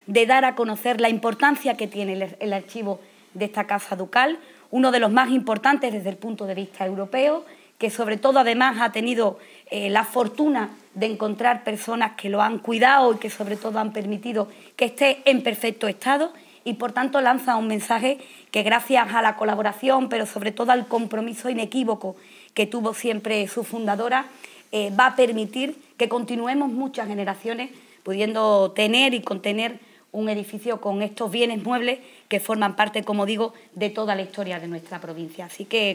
de dar a conocer la importancia que tiene el archivo de esta Casa Ducal, uno de los más importantes desde el punto de vista europeo, que sobre todo además ha tenido la fortuna de encontrar personas que lo han cuidado y que sobre todo han permitido que esté en perfecto estado, y por tanto lanza un mensaje que gracias a la colaboración, pero sobre todo al compromiso inequívoco que tuvo siempre su fundadora, va a permitir que continuemos muchas generaciones pudiendo tener y contener un edificio con estos bienes muebles que forman parte, como digo, de toda la historia de nuestra provincia. Así que